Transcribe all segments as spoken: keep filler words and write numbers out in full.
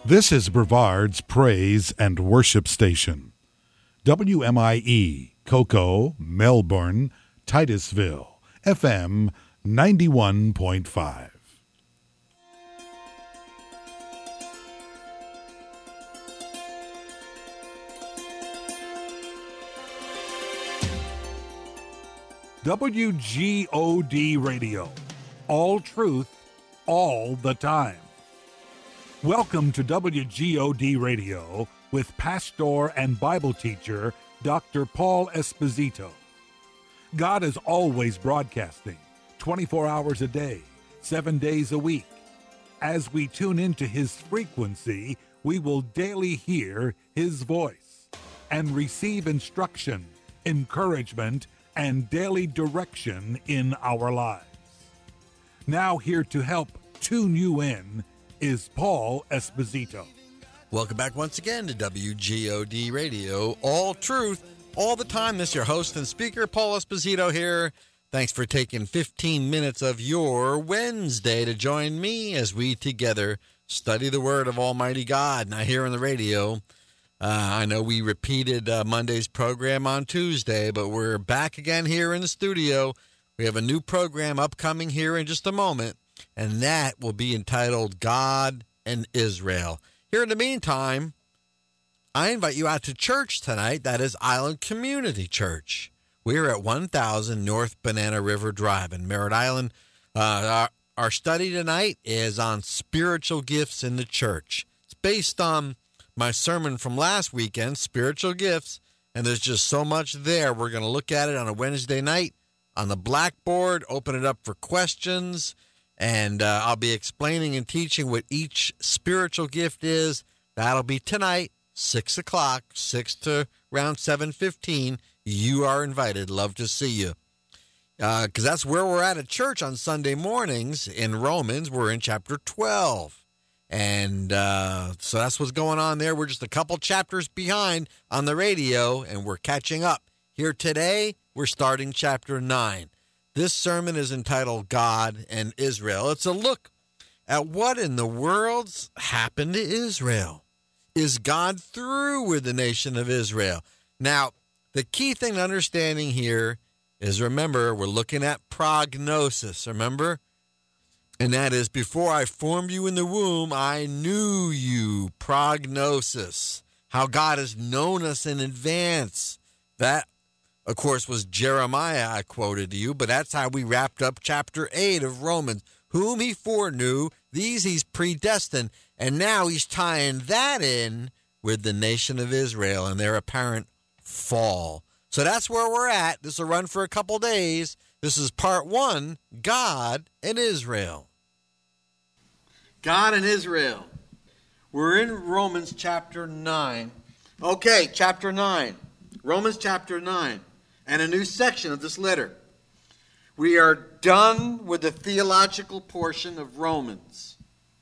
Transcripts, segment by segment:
This is Brevard's Praise and Worship Station. W M I E, Cocoa, Melbourne, Titusville, F M ninety-one point five. W G O D Radio. All truth, all the time. Welcome to W G O D Radio with pastor and Bible teacher Doctor Paul Esposito. God is always broadcasting, twenty-four hours a day, seven days a week. As we tune into his frequency, we will daily hear his voice and receive instruction, encouragement, and daily direction in our lives. Now here to help tune you in is Paul Esposito. Welcome back once again to W G O D Radio, all truth, all the time. This is your host and speaker, Paul Esposito here. Thanks for taking fifteen minutes of your Wednesday to join me as we together study the Word of Almighty God. Now here on the radio, uh, I know we repeated uh, Monday's program on Tuesday, but we're back again here in the studio. We have a new program upcoming here in just a moment, and that will be entitled God and Israel. Here in the meantime, I invite you out to church tonight. That is Island Community Church. We're at one thousand North Banana River Drive in Merritt Island. Uh, our, our study tonight is on spiritual gifts in the church. It's based on my sermon from last weekend, Spiritual Gifts, and there's just so much there. We're going to look at it on a Wednesday night on the blackboard, open it up for questions, and uh, I'll be explaining and teaching what each spiritual gift is. That'll be tonight, six o'clock, six to around seven fifteen. You are invited. Love to see you. Because uh, that's where we're at at church on Sunday mornings in Romans. We're in chapter twelve. And uh, so that's what's going on there. We're just a couple chapters behind on the radio, and we're catching up. Here today, we're starting chapter nine. This sermon is entitled God and Israel. It's a look at what in the world's happened to Israel. Is God through with the nation of Israel? Now, the key thing to understanding here is, remember, we're looking at prognosis, remember? And that is, before I formed you in the womb, I knew you. Prognosis. How God has known us in advance. That, of course, was Jeremiah I quoted to you, but that's how we wrapped up chapter eight of Romans. Whom he foreknew, these he's predestined. And now he's tying that in with the nation of Israel and their apparent fall. So that's where we're at. This will run for a couple days. This is part one, God and Israel. God and Israel. We're in Romans chapter nine. Okay, chapter nine. Romans chapter nine. And a new section of this letter. We are done with the theological portion of Romans.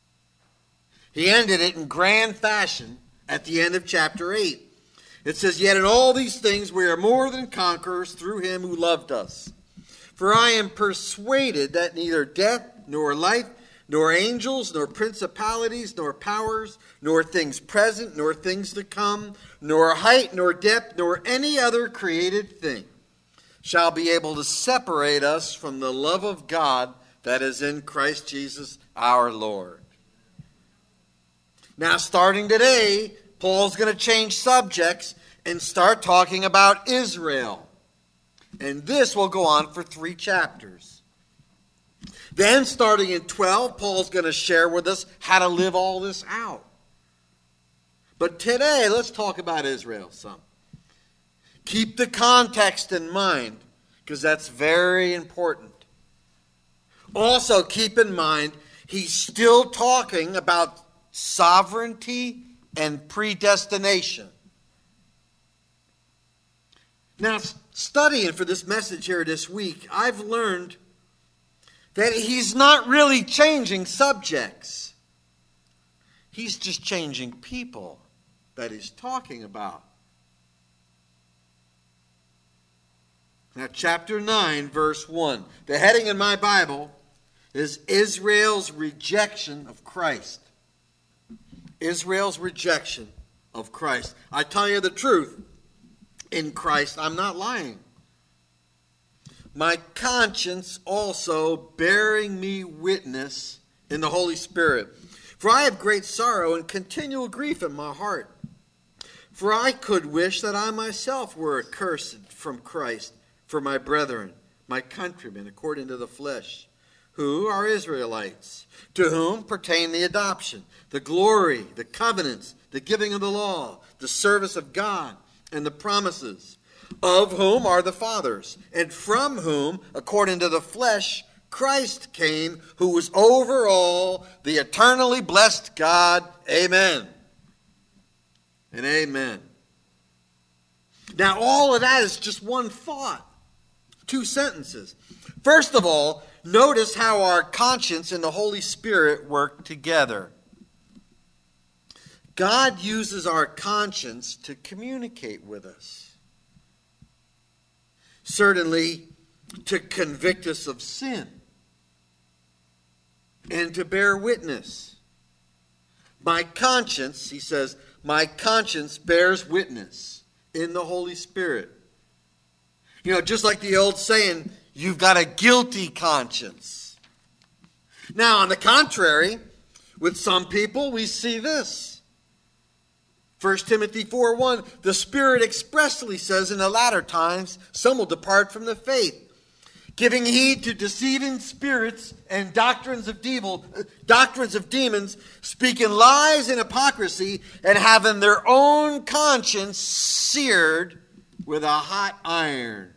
He ended it in grand fashion at the end of chapter eight. It says, yet in all these things we are more than conquerors through him who loved us. For I am persuaded that neither death, nor life, nor angels, nor principalities, nor powers, nor things present, nor things to come, nor height, nor depth, nor any other created thing shall be able to separate us from the love of God that is in Christ Jesus our Lord. Now, starting today, Paul's going to change subjects and start talking about Israel. And this will go on for three chapters. Then, starting in twelve, Paul's going to share with us how to live all this out. But today, let's talk about Israel some. Keep the context in mind, because that's very important. Also, keep in mind, he's still talking about sovereignty and predestination. Now, studying for this message here this week, I've learned that he's not really changing subjects. He's just changing people that he's talking about. Now, chapter nine, verse one. The heading in my Bible is Israel's rejection of Christ. Israel's rejection of Christ. I tell you the truth, in Christ I'm not lying. My conscience also bearing me witness in the Holy Spirit. For I have great sorrow and continual grief in my heart. For I could wish that I myself were accursed from Christ for my brethren, my countrymen, according to the flesh, who are Israelites, to whom pertain the adoption, the glory, the covenants, the giving of the law, the service of God, and the promises, of whom are the fathers, and from whom, according to the flesh, Christ came, who was over all, the eternally blessed God. Amen. And amen. Now, all of that is just one thought. Two sentences. First of all, notice how our conscience and the Holy Spirit work together. God uses our conscience to communicate with us. Certainly, to convict us of sin and to bear witness. My conscience, he says, my conscience bears witness in the Holy Spirit. You know, just like the old saying, you've got a guilty conscience. Now, on the contrary, with some people, we see this. First Timothy four one, the Spirit expressly says in the latter times, some will depart from the faith, giving heed to deceiving spirits and doctrines of devil, doctrines of demons, speaking lies and hypocrisy, and having their own conscience seared with a hot iron.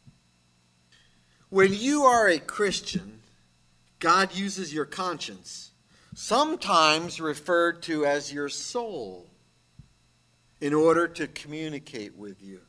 When you are a Christian, God uses your conscience, sometimes referred to as your soul, in order to communicate with you.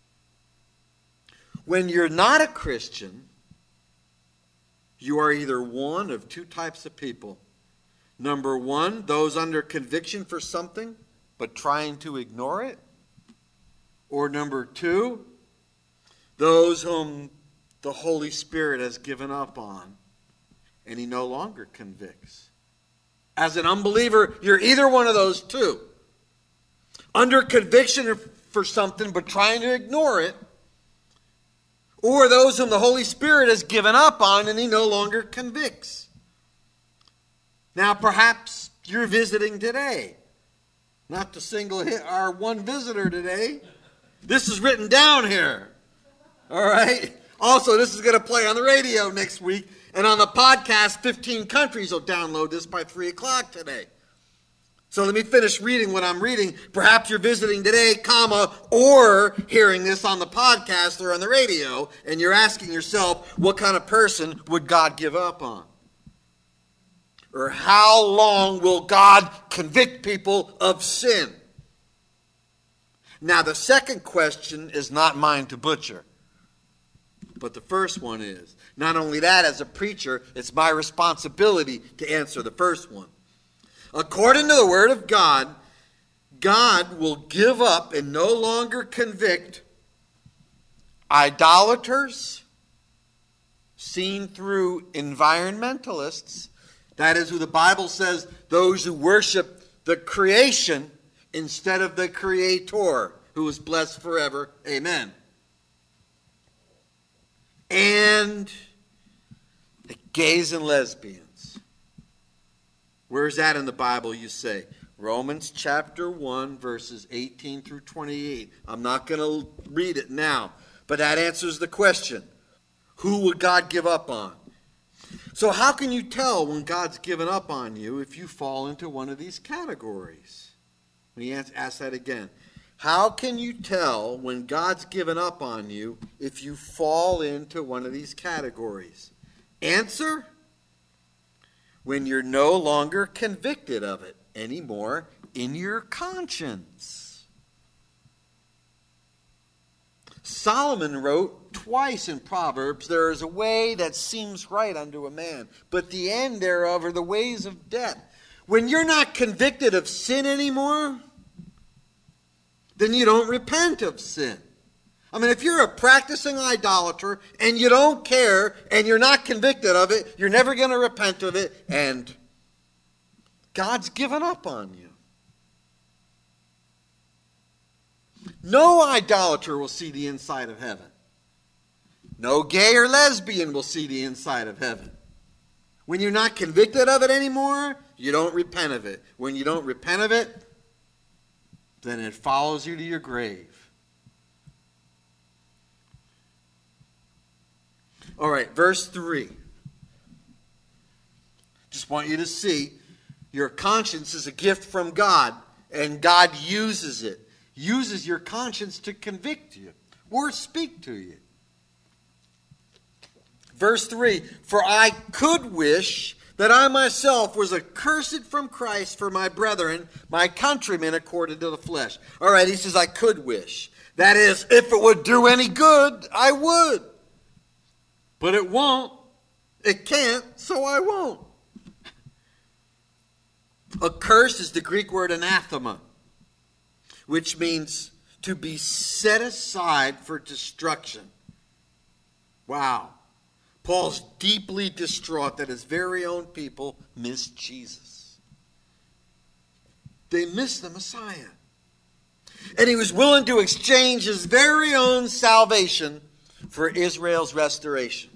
When you're not a Christian, you are either one of two types of people. Number one, those under conviction for something, but trying to ignore it. Or number two, those whom the Holy Spirit has given up on, and he no longer convicts. As an unbeliever, you're either one of those two. Under conviction for something, but trying to ignore it. Or those whom the Holy Spirit has given up on and he no longer convicts. Now, perhaps you're visiting today. Not to single hit our one visitor today. This is written down here. All right? Also, this is going to play on the radio next week. And on the podcast, fifteen countries will download this by three o'clock today. So let me finish reading what I'm reading. Perhaps you're visiting today, comma, or hearing this on the podcast or on the radio, and you're asking yourself, what kind of person would God give up on? Or how long will God convict people of sin? Now, the second question is not mine to butcher. But the first one is. Not only that, as a preacher, it's my responsibility to answer the first one. According to the Word of God, God will give up and no longer convict idolaters, seen through environmentalists. That is who the Bible says, those who worship the creation instead of the Creator, who is blessed forever. Amen. And the gays and lesbians. Where's that in the Bible, you say? Romans chapter one, verses eighteen through twenty-eight. I'm not going to read it now, but that answers the question. Who would God give up on? So how can you tell when God's given up on you if you fall into one of these categories? Let me ask that again. How can you tell when God's given up on you if you fall into one of these categories? Answer: when you're no longer convicted of it anymore in your conscience. Solomon wrote twice in Proverbs, there is a way that seems right unto a man, but the end thereof are the ways of death. When you're not convicted of sin anymore, then you don't repent of sin. I mean, if you're a practicing idolater and you don't care and you're not convicted of it, you're never going to repent of it, and God's given up on you. No idolater will see the inside of heaven. No gay or lesbian will see the inside of heaven. When you're not convicted of it anymore, you don't repent of it. When you don't repent of it, then it follows you to your grave. All right, verse three. Just want you to see your conscience is a gift from God, and God uses it. Uses your conscience to convict you or speak to you. Verse three, for I could wish that I myself was accursed from Christ for my brethren, my countrymen according to the flesh. All right, he says I could wish. That is, if it would do any good, I would. But it won't. It can't, so I won't. Accursed is the Greek word anathema, which means to be set aside for destruction. Wow. Paul's deeply distraught that his very own people missed Jesus. They missed the Messiah. And he was willing to exchange his very own salvation for Israel's restoration.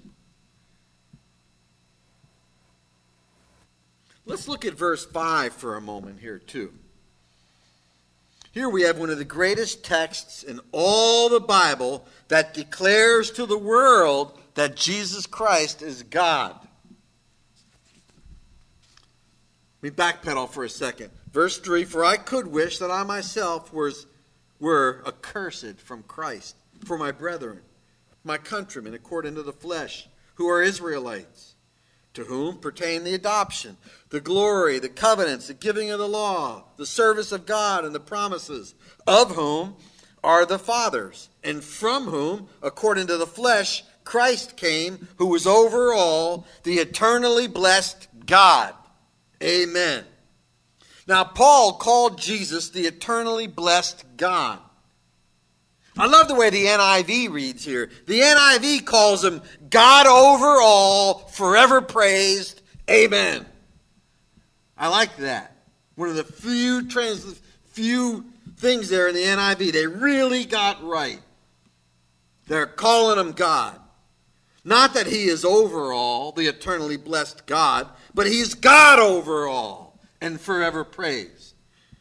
Let's look at verse five for a moment here too. Here we have one of the greatest texts in all the Bible that declares to the world that Jesus Christ is God. Let me backpedal for a second. Verse three, for I could wish that I myself was, were accursed from Christ for my brethren, my countrymen according to the flesh, who are Israelites, to whom pertain the adoption, the glory, the covenants, the giving of the law, the service of God, and the promises, of whom are the fathers, and from whom, according to the flesh, Christ came, who was over all, the eternally blessed God. Amen. Now, Paul called Jesus the eternally blessed God. I love the way the N I V reads here. The N I V calls him God over all, forever praised. Amen. I like that. One of the few trans, few things there in the N I V they really got right. They're calling him God. Not that he is over all, the eternally blessed God, but he's God over all and forever praised.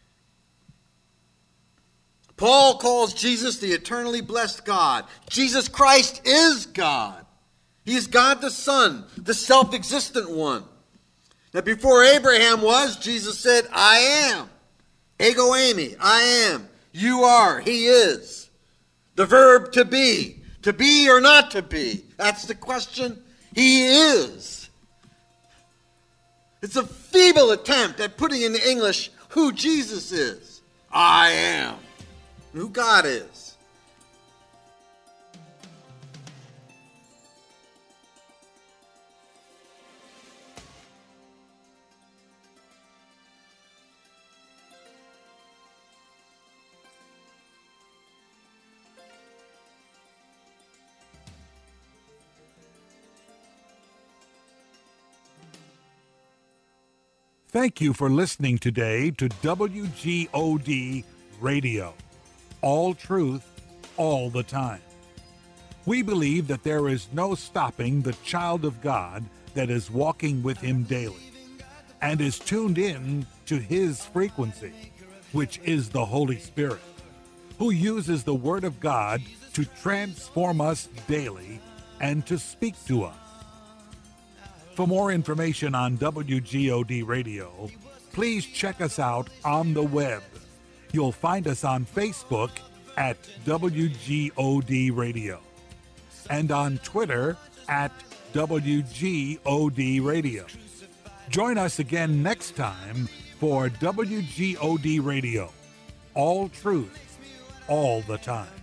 Paul calls Jesus the eternally blessed God. Jesus Christ is God. He is God the Son, the self-existent one. Now before Abraham was, Jesus said, I am. Ego eimi, I am. You are, he is. The verb to be. To be or not to be? That's the question. He is. It's a feeble attempt at putting into English who Jesus is. I am. Who God is. Thank you for listening today to W G O D Radio. All truth, all the time. We believe that there is no stopping the child of God that is walking with him daily and is tuned in to his frequency, which is the Holy Spirit, who uses the Word of God to transform us daily and to speak to us. For more information on W G O D Radio, please check us out on the web. You'll find us on Facebook at W G O D Radio and on Twitter at W G O D Radio. Join us again next time for W G O D Radio. All truth, all the time.